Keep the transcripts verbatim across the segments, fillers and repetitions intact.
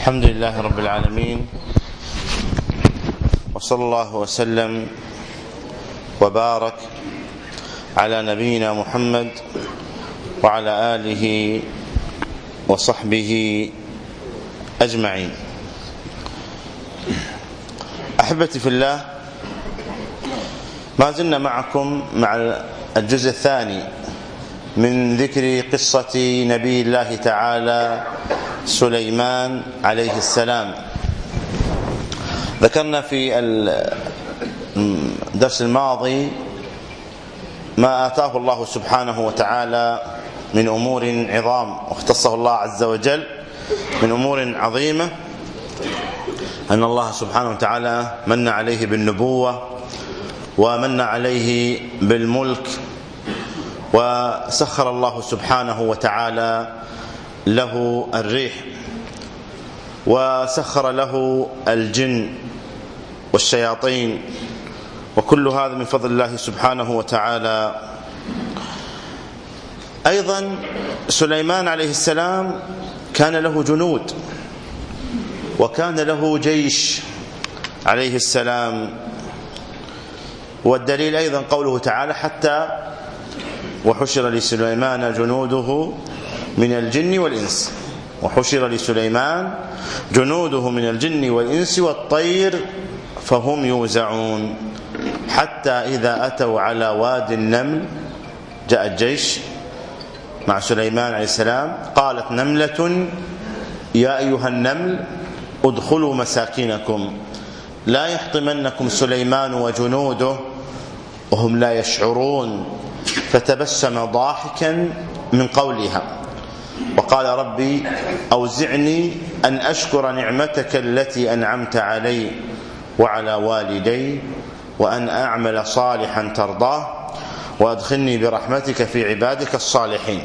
الحمد لله رب العالمين، وصلى الله وسلم وبارك على نبينا محمد وعلى آله وصحبه أجمعين. أحبتي في الله، ما زلنا معكم مع الجزء الثاني من ذكر قصة نبي الله تعالى سليمان عليه السلام. ذكرنا في الدرس الماضي ما آتاه الله سبحانه وتعالى من أمور عظام، واختصه الله عز وجل من أمور عظيمة، أن الله سبحانه وتعالى من عليه بالنبوة، ومن عليه بالملك، وسخر الله سبحانه وتعالى له الريح، وسخر له الجن والشياطين، وكل هذا من فضل الله سبحانه وتعالى. أيضا سليمان عليه السلام كان له جنود، وكان له جيش عليه السلام، والدليل أيضا قوله تعالى: حتى وحشر لسليمان جنوده من الجن والإنس. وحشر لسليمان جنوده من الجن والإنس والطير فهم يوزعون، حتى إذا أتوا على وادي النمل، جاء الجيش مع سليمان عليه السلام، قالت نملة يا أيها النمل ادخلوا مساكنكم لا يحطمنكم سليمان وجنوده وهم لا يشعرون، فتبسم ضاحكا من قولها وقال: ربي أوزعني أن أشكر نعمتك التي أنعمت علي وعلى والدي، وأن أعمل صالحا ترضاه، وأدخلني برحمتك في عبادك الصالحين.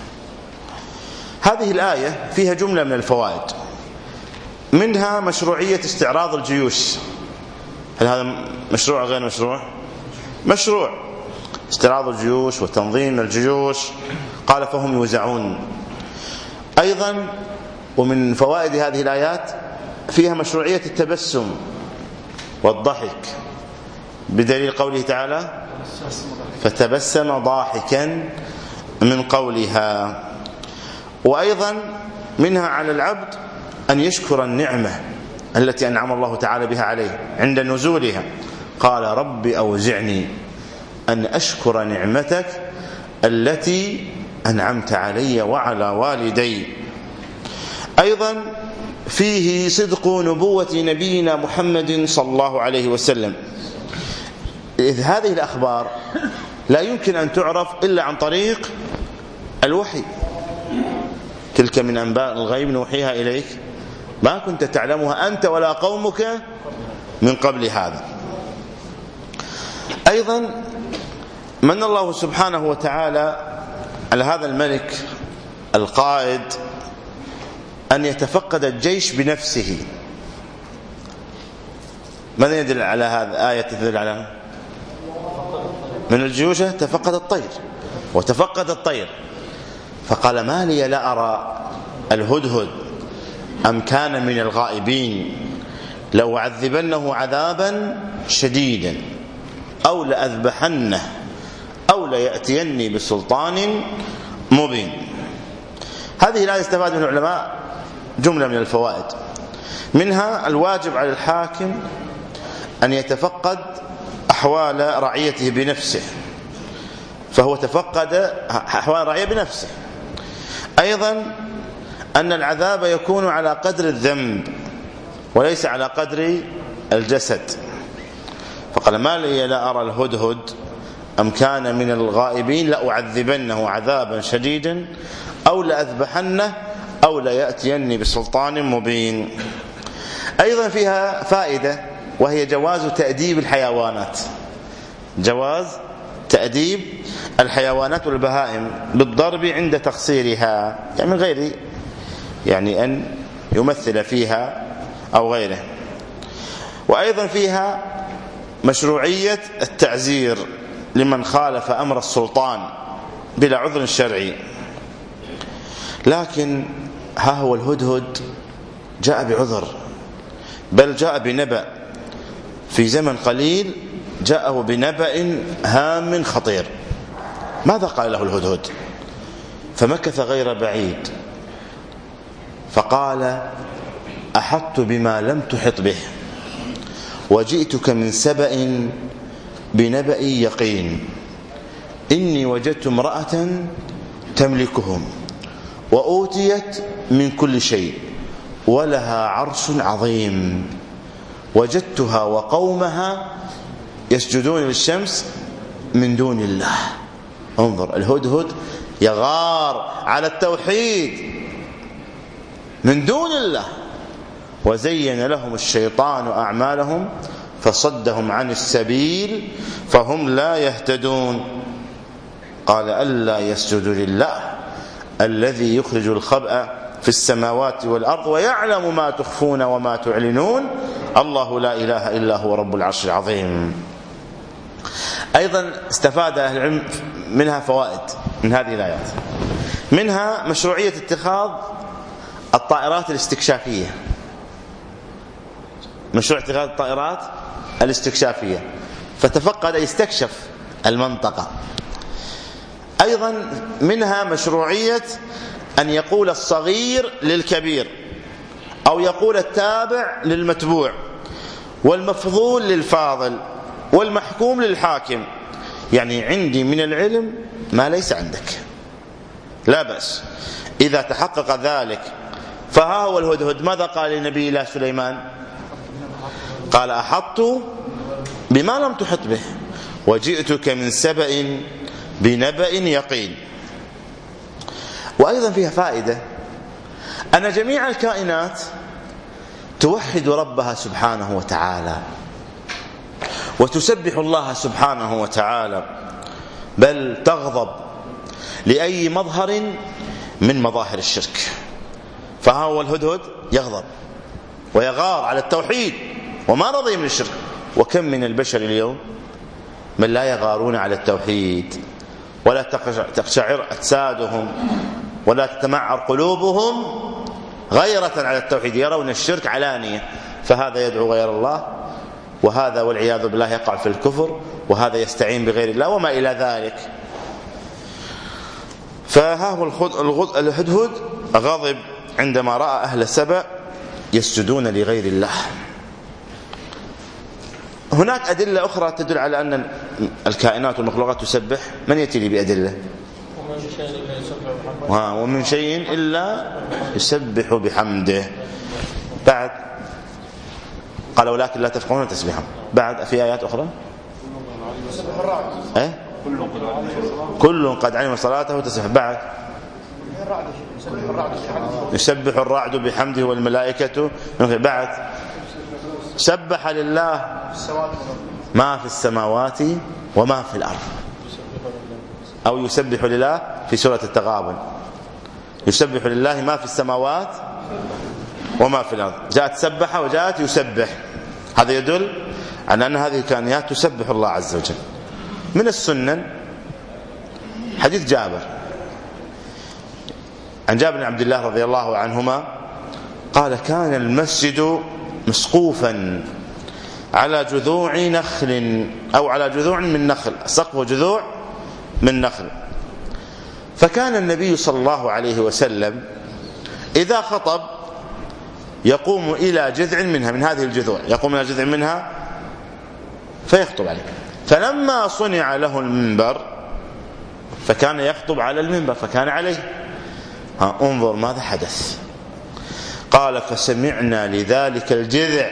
هذه الآية فيها جملة من الفوائد، منها مشروعية استعراض الجيوش. هل هذا مشروع أو غير مشروع؟ مشروع استعراض الجيوش وتنظيم الجيوش. قال فهم يوزعون. أيضا ومن فوائد هذه الآيات فيها مشروعية التبسم والضحك، بدليل قوله تعالى: فتبسم ضاحكا من قولها. وأيضا منها على العبد أن يشكر النعمة التي أنعم الله تعالى بها عليه عند نزولها. قال: رب أوزعني أن أشكر نعمتك التي أنعمت علي وعلى والدي. أيضا فيه صدق نبوة نبينا محمد صلى الله عليه وسلم، إذ هذه الأخبار لا يمكن أن تعرف إلا عن طريق الوحي. تلك من أنباء الغيب نوحيها إليك ما كنت تعلمها أنت ولا قومك من قبل هذا. أيضا من الله سبحانه وتعالى على هذا الملك القائد أن يتفقد الجيش بنفسه. ماذا يدل على هذا؟ آية تدل على من الجيوش تفقد الطير، وتفقد الطير فقال: ما لي لا أرى الهدهد أم كان من الغائبين، لو عذبنه عذابا شديدا أو لأذبحنه أو ليأتيني بسلطان مبين. هذه الآية استفاد من العلماء جملة من الفوائد، منها الواجب على الحاكم أن يتفقد أحوال رعيته بنفسه، فهو تفقد أحوال الرعية بنفسه. أيضا أن العذاب يكون على قدر الذنب وليس على قدر الجسد، فقال: ما لي لا أرى الهدهد أم كان من الغائبين لأعذبنه عذابا شديدا أو لأذبحنه أو ليأتيني بسلطان مبين. أيضا فيها فائدة، وهي جواز تأديب الحيوانات، جواز تأديب الحيوانات والبهائم بالضرب عند تقصيرها، يعني من غير يعني أن يمثل فيها أو غيره. وأيضا فيها مشروعية التعزير لمن خالف أمر السلطان بلا عذر شرعي. لكن ها هو الهدهد جاء بعذر، بل جاء بنبأ في زمن قليل، جاءه بنبأ هام خطير. ماذا قال له الهدهد؟ فمكث غير بعيد فقال: أحطت بما لم تحط به، وجئتك من سبأ بنبأ يقين، إني وجدت امرأة تملكهم وأوتيت من كل شيء ولها عرش عظيم، وجدتها وقومها يسجدون للشمس من دون الله. انظر، الهدهد يغار على التوحيد من دون الله. وزين لهم الشيطان أعمالهم فصدهم عن السبيل فهم لا يهتدون. قال: ألا يسجدوا لله الذي يخرج الخبأ في السماوات والأرض ويعلم ما تخفون وما تعلنون، الله لا إله إلا هو رب العرش العظيم. أيضا استفاد أهل العلم منها فوائد من هذه الآيات، منها مشروعية اتخاذ الطائرات الاستكشافية، مشروع اتخاذ الطائرات الاستكشافية، فتفقد يستكشف المنطقة. أيضا منها مشروعية أن يقول الصغير للكبير، أو يقول التابع للمتبوع، والمفضول للفاضل، والمحكوم للحاكم. يعني عندي من العلم ما ليس عندك، لا بأس. إذا تحقق ذلك فها هو الهدهد ماذا قال لنبي الله سليمان؟ قال: أحطت بما لم تحط به وجئتك من سبأ بنبأ يقين. وأيضا فيها فائدة أن جميع الكائنات توحد ربها سبحانه وتعالى وتسبح الله سبحانه وتعالى، بل تغضب لأي مظهر من مظاهر الشرك. فها هو الهدهد يغضب ويغار على التوحيد وما رضي من الشرك. وكم من البشر اليوم من لا يغارون على التوحيد، ولا تقشعر أجسادهم ولا تتمعر قلوبهم غيرة على التوحيد، يرون الشرك علانية. فهذا يدعو غير الله، وهذا والعياذ بالله يقع في الكفر، وهذا يستعين بغير الله وما إلى ذلك. فها هو الهدهد غضب عندما رأى أهل سبأ يسجدون لغير الله. هناك أدلة أخرى تدل على أن الكائنات والمخلوقات تسبح. من يأتي لي بأدلة؟ ومن شيء إلا يسبح بحمده. بعد قال: ولكن لا تفقهون تسبيحهم. بعد في آيات أخرى إيه؟ كل قد علم صلاته وتسبح. بعد يسبح الرعد بحمده والملائكة. بعد سبح لله ما في السماوات وما في الأرض، أو يسبح لله في سورة التغابن، يسبح لله ما في السماوات وما في الأرض. جاءت سبح وجاءت يسبح. هذا يدل على أن هذه الكائنات تسبح الله عز وجل. من السنن حديث جابر، عن جابر بن عبد الله رضي الله عنهما قال: كان المسجد مسقوفا على جذوع نخل، أو على جذوع من نخل، سقف جذوع من نخل. فكان النبي صلى الله عليه وسلم إذا خطب يقوم إلى جذع منها، من هذه الجذوع، يقوم إلى جذع منها فيخطب عليه. فلما صنع له المنبر فكان يخطب على المنبر، فكان عليه. ها انظر ماذا حدث. قال: فسمعنا لذلك الجذع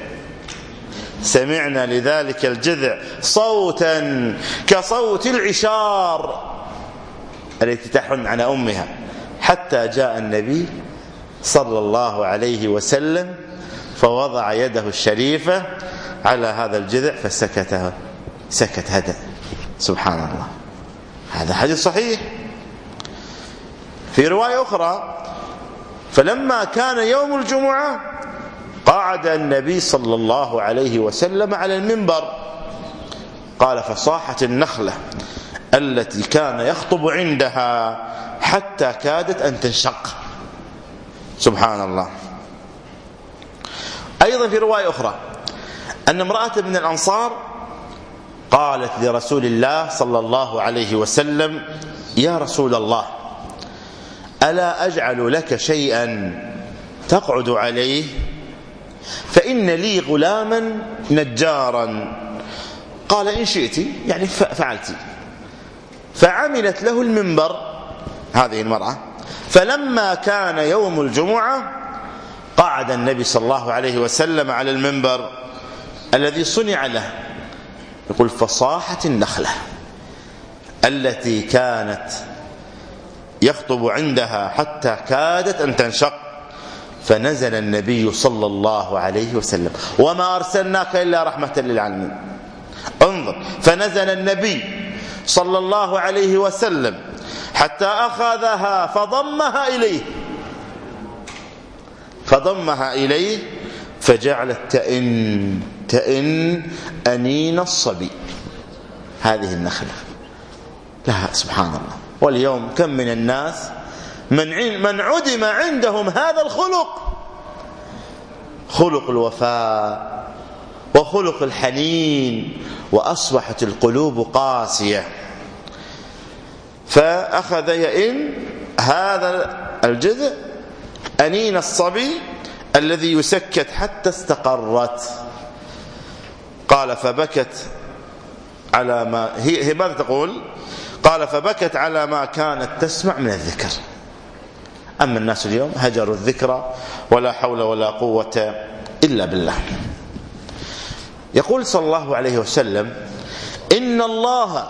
سمعنا لذلك الجذع صوتا كصوت العشار التي تحن على أمها، حتى جاء النبي صلى الله عليه وسلم فوضع يده الشريفة على هذا الجذع فسكت سكت هدأ. سبحان الله، هذا حديث صحيح. في رواية أخرى: فلما كان يوم الجمعة قعد النبي صلى الله عليه وسلم على المنبر. قال: فصاحت النخلة التي كان يخطب عندها حتى كادت أن تنشق. سبحان الله. أيضا في رواية أخرى أن امرأة من الأنصار قالت لرسول الله صلى الله عليه وسلم: يا رسول الله، ألا أجعل لك شيئا تقعد عليه؟ فإن لي غلاما نجارا. قال: إن شئت، يعني فعلت. فعملت له المنبر هذه المرأة. فلما كان يوم الجمعة قعد النبي صلى الله عليه وسلم على المنبر الذي صنع له. يقول: فصاحت النخلة التي كانت يخطب عندها حتى كادت أن تنشق، فنزل النبي صلى الله عليه وسلم: وما أرسلناك إلا رحمة للعالمين. انظر، فنزل النبي صلى الله عليه وسلم حتى أخذها فضمها إليه فضمها إليه فجعلت تئن تئن أنين الصبي. هذه النخلة لها سبحان الله. واليوم كم من الناس من من عدم عندهم هذا الخلق، خلق الوفاء وخلق الحنين، وأصبحت القلوب قاسية. فأخذ يئن هذا الجذع أنين الصبي الذي يسكت حتى استقرت. قال: فبكت على ما هي, هي ماذا تقول؟ قال: فبكت على ما كانت تسمع من الذكر. أما الناس اليوم هجروا الذكر، ولا حول ولا قوة إلا بالله. يقول صلى الله عليه وسلم: إن الله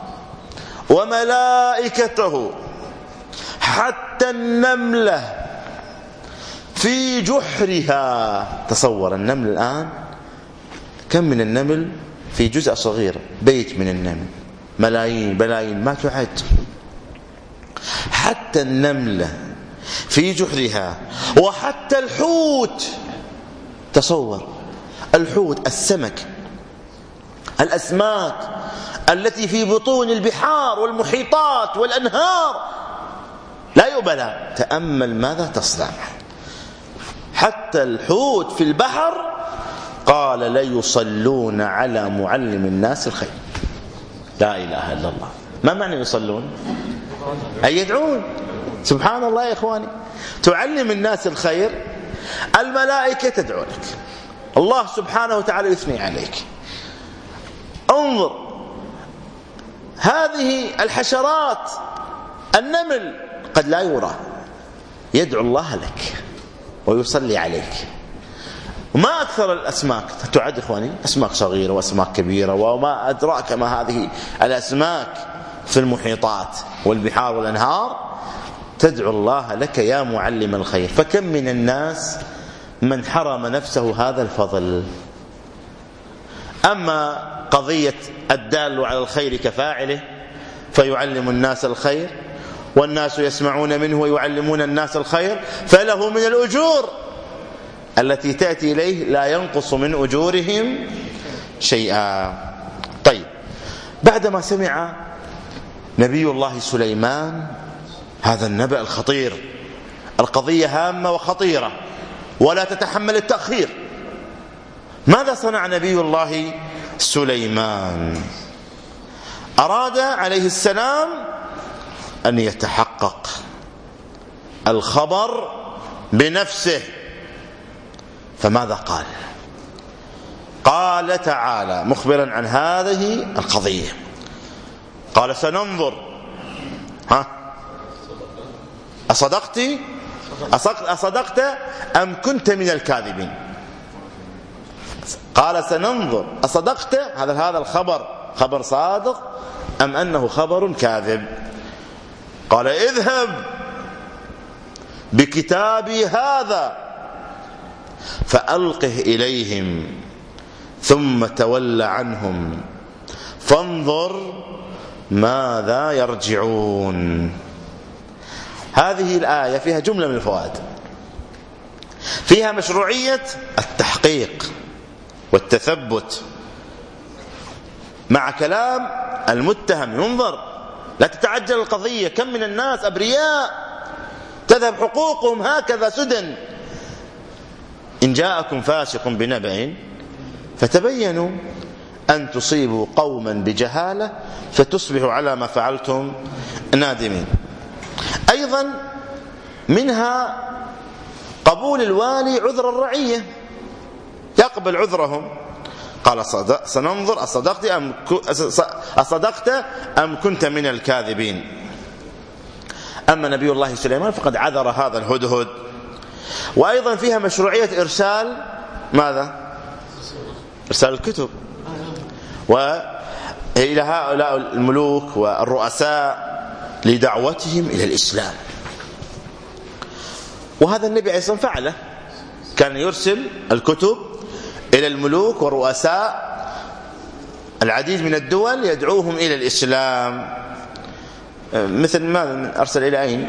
وملائكته حتى النملة في جحرها. تصور النمل الآن، كم من النمل في جزء صغير، بيت من النمل، ملايين بلايين ما تعد. حتى النملة في جحرها، وحتى الحوت. تصور الحوت، السمك، الأسماك التي في بطون البحار والمحيطات والأنهار لا يبلى. تأمل ماذا تصنع. حتى الحوت في البحر قال: ليصلون على معلم الناس الخير. لا إله إلا الله. ما معنى يصلون؟ أي يدعون. سبحان الله يا إخواني، تعلم الناس الخير، الملائكة تدعو لك، الله سبحانه وتعالى يثني عليك. انظر هذه الحشرات، النمل قد لا يرى، يدعو الله لك ويصلي عليك. وما أكثر الأسماك تعد إخواني، أسماك صغيرة وأسماك كبيرة، وما أدراك ما هذه الأسماك في المحيطات والبحار والأنهار، تدعو الله لك يا معلم الخير. فكم من الناس من حرم نفسه هذا الفضل. أما قضية الدال على الخير كفاعله فيعلم الناس الخير، والناس يسمعون منه ويعلمون الناس الخير، فله من الأجور التي تأتي إليه لا ينقص من أجورهم شيئا. طيب، بعدما سمع نبي الله سليمان هذا النبأ الخطير، القضية هامة وخطيرة ولا تتحمل التأخير، ماذا صنع نبي الله سليمان؟ أراد عليه السلام أن يتحقق الخبر بنفسه. فماذا قال؟ قال تعالى مخبرا عن هذه القضية، قال: سننظر ها أصدقت أصدقت أم كنت من الكاذبين. قال: سننظر أصدقت، هذا هذا الخبر خبر صادق أم أنه خبر كاذب. قال: اذهب بكتابي هذا فألقه إليهم ثم تول عنهم فانظر ماذا يرجعون. هذه الآية فيها جملة من الفوائد، فيها مشروعية التحقيق والتثبت مع كلام المتهم. ينظر، لا تتعجل القضية، كم من الناس أبرياء تذهب حقوقهم هكذا سدى. إن جاءكم فاسق بنبأ فتبينوا أن تصيبوا قوما بجهالة فتصبحوا على ما فعلتم نادمين. أيضا منها قبول الوالي عذر الرعية، يقبل عذرهم. قال سننظر أصدقت أم أصدقت أم كنت من الكاذبين. أما نبي الله سليمان فقد عذر هذا الهدهد. وأيضا فيها مشروعية إرسال ماذا؟ إرسال الكتب وإلى هؤلاء الملوك والرؤساء لدعوتهم إلى الإسلام. وهذا النبي عليه الصلاة والسلام فعله، كان يرسل الكتب إلى الملوك ورؤساء العديد من الدول يدعوهم إلى الإسلام. مثل ما أرسل إلى أين؟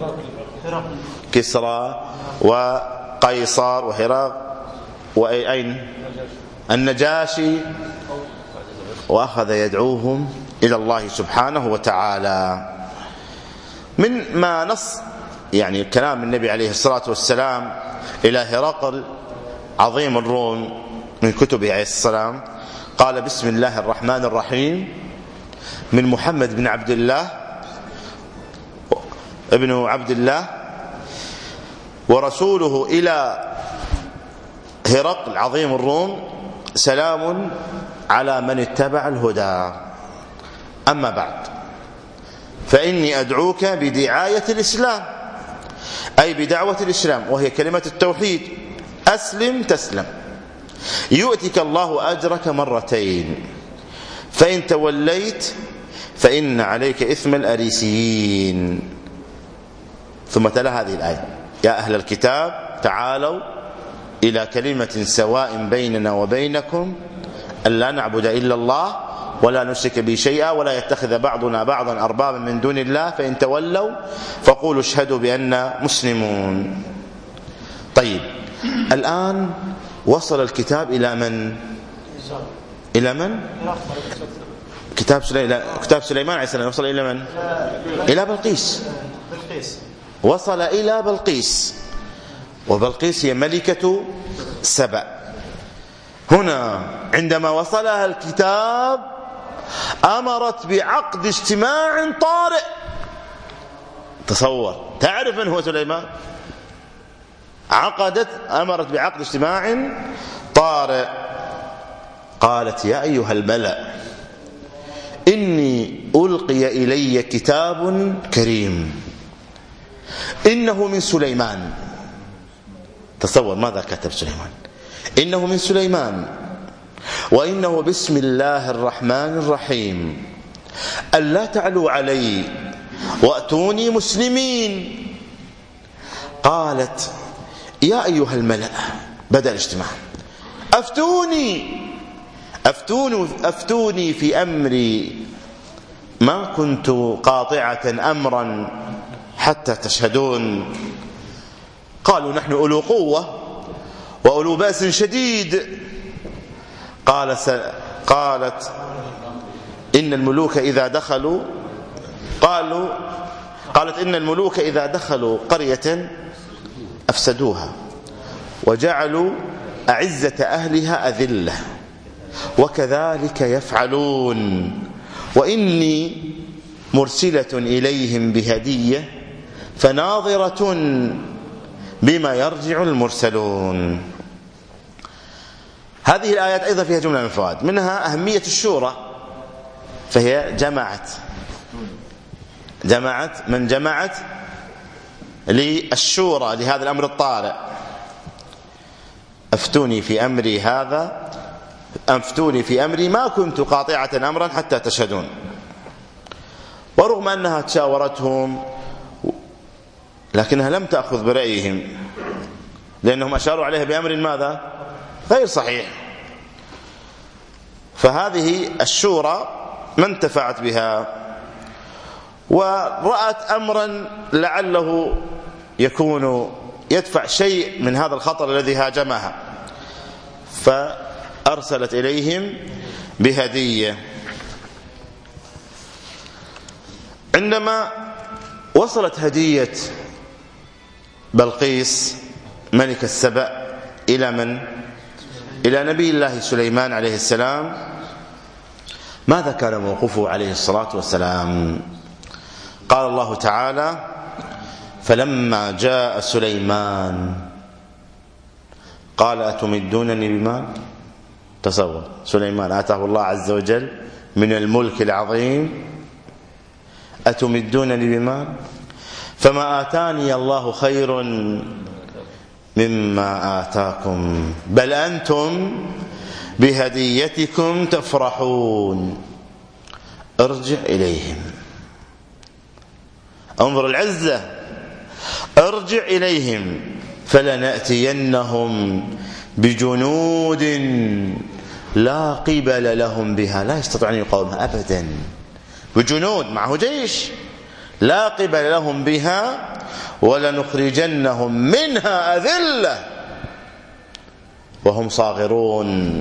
كسرى وقيصر وهرقل وأين؟ النجاشي، وأخذ يدعوهم إلى الله سبحانه وتعالى. من ما نص يعني كلام النبي عليه الصلاة والسلام إلى هرقل عظيم الروم من كتبه عليه السلام، قال: بسم الله الرحمن الرحيم، من محمد بن عبد الله ابن عبد الله ورسوله إلى هرقل عظيم الروم، سلام على من اتبع الهدى. أما بعد، فإني أدعوك بدعاية الإسلام، أي بدعوة الإسلام، وهي كلمة التوحيد: أسلم تسلم، يؤتك الله أجرك مرتين، فإن توليت فإن عليك إثم الأريسيين. ثم تلا هذه الآية: يا أهل الكتاب تعالوا إلى كلمة سواء بيننا وبينكم ألا نعبد إلا الله ولا نشرك به شيئا ولا يتخذ بعضنا بعضا أربابا من دون الله فإن تولوا فقولوا اشهدوا بأننا مسلمون. طيب، الآن وصل الكتاب إلى من؟ إلى من؟ كتاب سليمان كتاب سليمان عليه السلام وصل إلى من؟ إلى بلقيس. وصل إلى بلقيس، وبلقيس هي ملكة سبأ. هنا عندما وصلها الكتاب أمرت بعقد اجتماع طارئ. تصور، تعرف من هو سليمان؟ عقدت أمرت بعقد اجتماع طارئ. قالت: يا أيها الملأ إني ألقي إلي كتاب كريم إنه من سليمان. تصور ماذا كتب سليمان: إنه من سليمان وإنه بسم الله الرحمن الرحيم ألا تعلوا علي وأتوني مسلمين. قالت: يا أيها الملأ، بدأ الاجتماع، أفتوني أفتوني أفتوني في أمري ما كنت قاطعة أمرا حتى تشهدون. قالوا: نحن أولو قوة وأولو بأس شديد. قال س... قالت: إن الملوك إذا دخلوا قالوا قالت إن الملوك إذا دخلوا قرية أفسدوها وجعلوا أعزة أهلها أذلة وكذلك يفعلون وإني مرسلة إليهم بهدية فناظرة بما يرجع المرسلون. هذه الآيات أيضا فيها جملة من الفوائد، منها أهمية الشورى، فهي جمعت جمعت من جمعت للشورى لهذا الأمر الطارئ. أفتوني في أمري هذا أفتوني في أمري ما كنت قاطعة أمرا حتى تشهدون. ورغم أنها تشاورتهم لكنها لم تأخذ برأيهم، لأنهم أشاروا عليها بأمر ماذا؟ غير صحيح. فهذه الشورى ما انتفعت بها، ورأت أمرا لعله يكون يدفع شيء من هذا الخطر الذي هاجمها، فأرسلت إليهم بهدية. عندما وصلت هدية بلقيس ملك السبأ إلى من؟ إلى نبي الله سليمان عليه السلام. ماذا كان موقفه عليه الصلاة والسلام؟ قال الله تعالى: فلما جاء سليمان قال أتمدونني بمال. تصور سليمان آتاه الله عز وجل من الملك العظيم، أتمدونني بمال فما آتاني الله خير مما آتاكم بل أنتم بهديتكم تفرحون. ارجع إليهم، انظر العزة، ارجع إليهم فلنأتينهم بجنود لا قبل لهم بها، لا يستطيعون أن يقاومها أبدا، بجنود معه جيش لا قبل لهم بها ولنخرجنهم منها أذلة وهم صاغرون.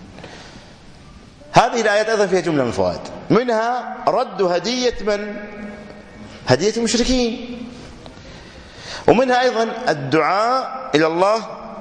هذه الآيات أيضا فيها جملة من الفوائد، منها رد هدية من؟ هدية المشركين، ومنها أيضا الدعاء إلى الله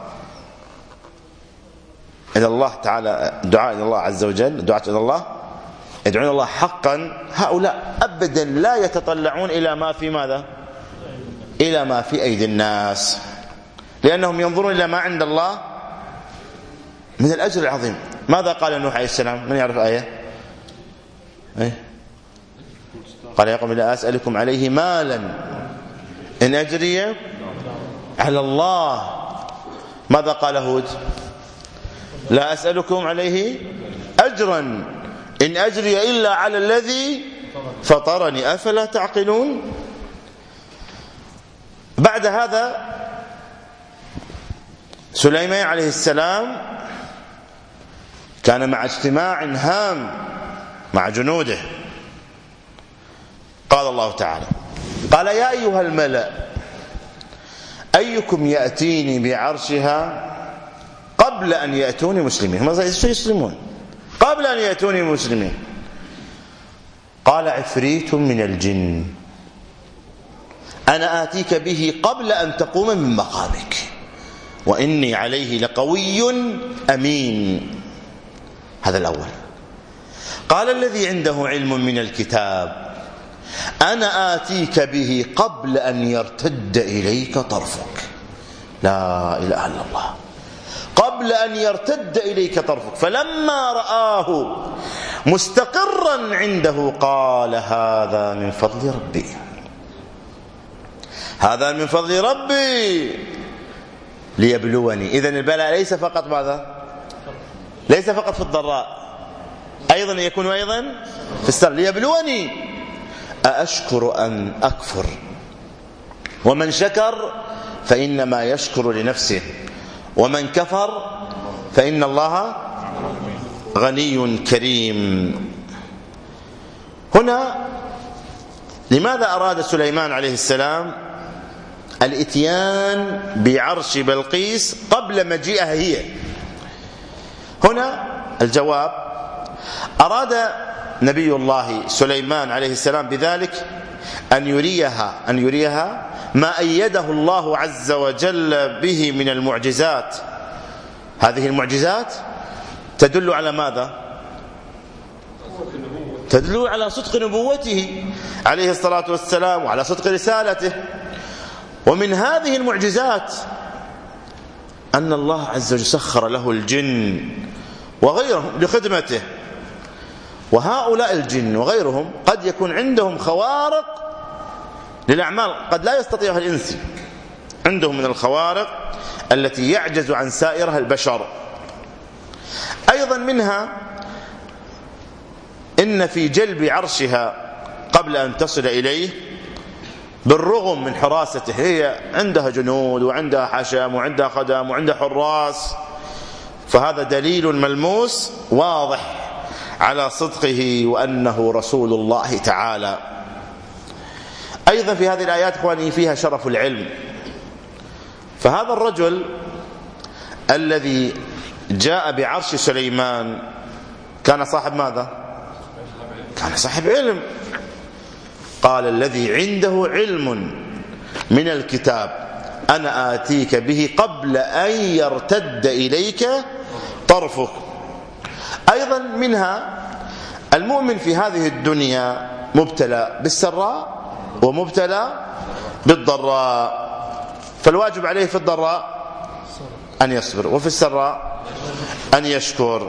إلى الله تعالى، الدعاء إلى الله عز وجل، الدعاء إلى الله، يدعون الله حقا. هؤلاء أبدا لا يتطلعون إلى ما في ماذا؟ إلى ما في أيدي الناس، لأنهم ينظرون إلى ما عند الله من الأجر العظيم. ماذا قال نوح عليه السلام؟ من يعرف آية؟ إيه؟ قال يا قوم لا أسألكم عليه مالا إن أجري على الله. ماذا قال هود؟ لا أسألكم عليه أجرا إن أجري إلا على الذي فطرني أفلا تعقلون. بعد هذا سليمان عليه السلام كان مع اجتماع هام مع جنوده. قال الله تعالى: قال يا أيها الملأ أيكم يأتيني بعرشها قبل أن يأتوني مسلمين. هم يسلمون قبل أن يأتوني مسلمين. قال عفريت من الجن أنا آتيك به قبل أن تقوم من مقامك وإني عليه لقوي أمين. هذا الأول. قال الذي عنده علم من الكتاب أنا آتيك به قبل أن يرتد إليك طرفك. لا إله إلا الله. قبل أن يرتد إليك طرفك. فلما رآه مستقرا عنده قال هذا من فضل ربي، هذا من فضل ربي ليبلوني. إذن البلاء ليس فقط ماذا؟ ليس فقط في الضراء، أيضا يكون أيضا في السر. ليبلوني أأشكر أم أكفر، ومن شكر فإنما يشكر لنفسه ومن كفر فإن الله غني كريم. هنا لماذا أراد سليمان عليه السلام الاتيان بعرش بلقيس قبل مجيئها هي؟ هنا الجواب: أراد نبي الله سليمان عليه السلام بذلك أن يريها أن يريها ما أيده الله عز وجل به من المعجزات. هذه المعجزات تدل على ماذا؟ تدل على صدق نبوته عليه الصلاة والسلام وعلى صدق رسالته. ومن هذه المعجزات أن الله عز وجل سخر له الجن وغيرهم لخدمته. وهؤلاء الجن وغيرهم قد يكون عندهم خوارق للأعمال قد لا يستطيعها الإنس، عندهم من الخوارق التي يعجز عن سائرها البشر. أيضا منها إن في جلب عرشها قبل أن تصل إليه، بالرغم من حراسته، هي عندها جنود وعندها حشم وعندها خدم وعندها حراس، فهذا دليل ملموس واضح على صدقه وأنه رسول الله تعالى. أيضا في هذه الآيات إخواني فيها شرف العلم. فهذا الرجل الذي جاء بعرش سليمان كان صاحب ماذا؟ كان صاحب علم. قال الذي عنده علم من الكتاب أنا آتيك به قبل أن يرتد إليك طرفك. أيضا منها المؤمن في هذه الدنيا مبتلى بالسراء ومبتلى بالضراء، فالواجب عليه في الضراء أن يصبر، وفي السراء أن يشكر.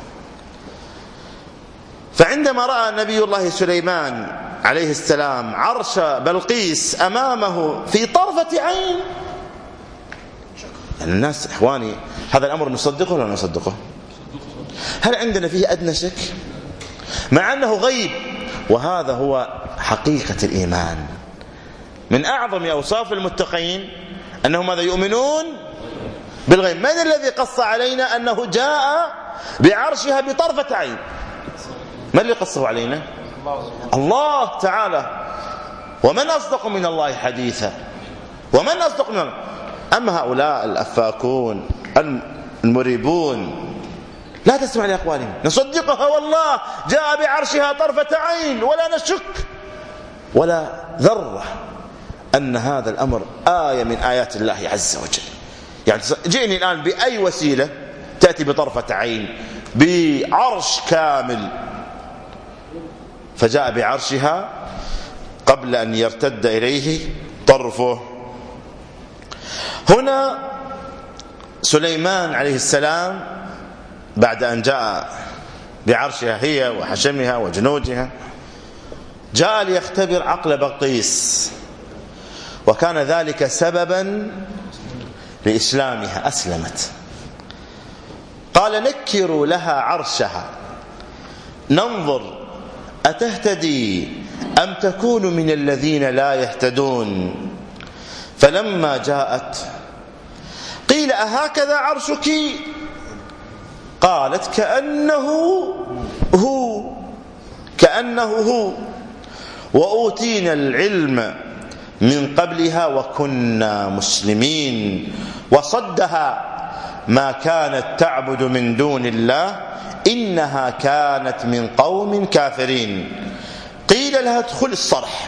فعندما رأى نبي الله سليمان عليه السلام عرش بلقيس أمامه في طرفة عين، يعني الناس إخواني هذا الأمر نصدقه ولا نصدقه؟ هل عندنا فيه أدنى شك؟ مع أنه غيب، وهذا هو حقيقة الإيمان. من أعظم أوصاف المتقين أنهم ماذا؟ يؤمنون بالغيب. من الذي قص علينا أنه جاء بعرشها بطرفة عين؟ من اللي قصه علينا؟ الله تعالى. ومن أصدق من الله حديثا؟ ومن أصدق من الله؟ أما هؤلاء الأفاكون المريبون لا تسمع لأقوالهم، نصدقها والله جاء بعرشها طرفة عين، ولا نشك ولا ذرة أن هذا الأمر آية من آيات الله عز وجل. يعني جئني الآن بأي وسيلة تأتي بطرفة عين بعرش كامل، فجاء بعرشها قبل أن يرتد إليه طرفه. هنا سليمان عليه السلام بعد أن جاء بعرشها هي وحشمها وجنودها جاء ليختبر عقل بلقيس، وكان ذلك سببا لإسلامها، أسلمت. قال نكروا لها عرشها ننظر أتهتدي أم تكون من الذين لا يهتدون. فلما جاءت قيل أهكذا عرشك؟ قالت كأنه هو كأنه هو وأوتينا العلم من قبلها وكنا مسلمين. وصدها ما كانت تعبد من دون الله إنها كانت من قوم كافرين. قيل لها ادخل الصرح،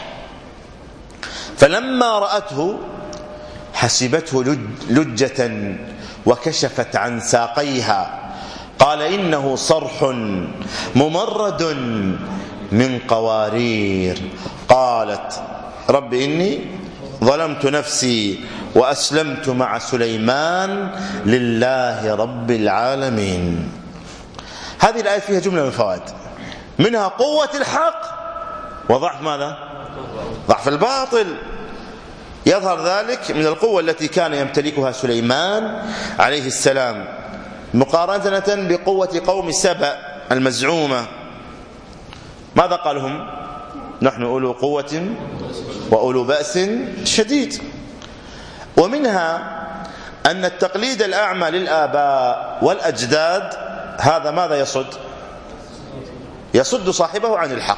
فلما رأته حسبته لجة وكشفت عن ساقيها. قال إنه صرح ممرد من قوارير. قالت رب إني ظلمت نفسي وأسلمت مع سليمان لله رب العالمين. هذه الآية فيها جملة من الفوائد، منها قوة الحق وضعف ماذا؟ ضعف الباطل. يظهر ذلك من القوة التي كان يمتلكها سليمان عليه السلام مقارنة بقوة قوم سبأ المزعومة. ماذا قالهم؟ نحن أولو قوة وأولو بأس شديد. ومنها أن التقليد الأعمى للآباء والأجداد هذا ماذا يصد؟ يصد صاحبه عن الحق.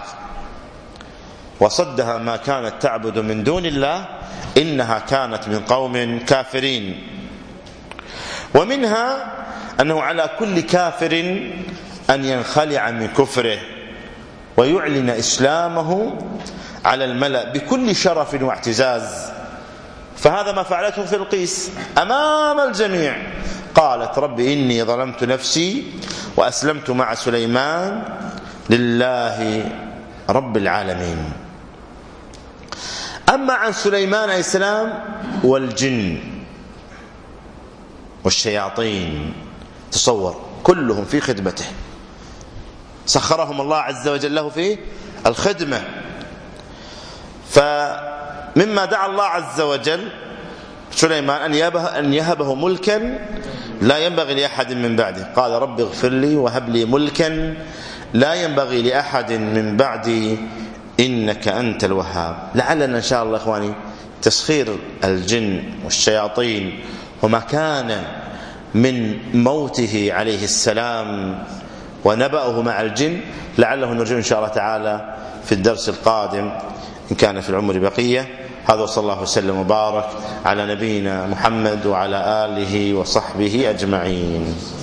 وصدها ما كانت تعبد من دون الله إنها كانت من قوم كافرين. ومنها أنه على كل كافر أن ينخلع من كفره ويعلن إسلامه على الملأ بكل شرف واعتزاز. فهذا ما فعلته في بلقيس أمام الجميع. قالت رب إني ظلمت نفسي وأسلمت مع سليمان لله رب العالمين. أما عن سليمان عليه السلام والجن والشياطين، تصور كلهم في خدمته، سخرهم الله عز وجل له في الخدمة. فمما دعا الله عز وجل سليمان أن يهبه, أن يهبه ملكا لا ينبغي لأحد من بعده. قال رب اغفر لي وهب لي ملكا لا ينبغي لأحد من بعدي إنك أنت الوهاب. لعلنا إن شاء الله إخواني تسخير الجن والشياطين وما كان من موته عليه السلام ونبأه مع الجن لعله نرجو إن شاء الله تعالى في الدرس القادم إن كان في العمر بقية. هذا وصلى الله وسلم وبارك على نبينا محمد وعلى آله وصحبه أجمعين.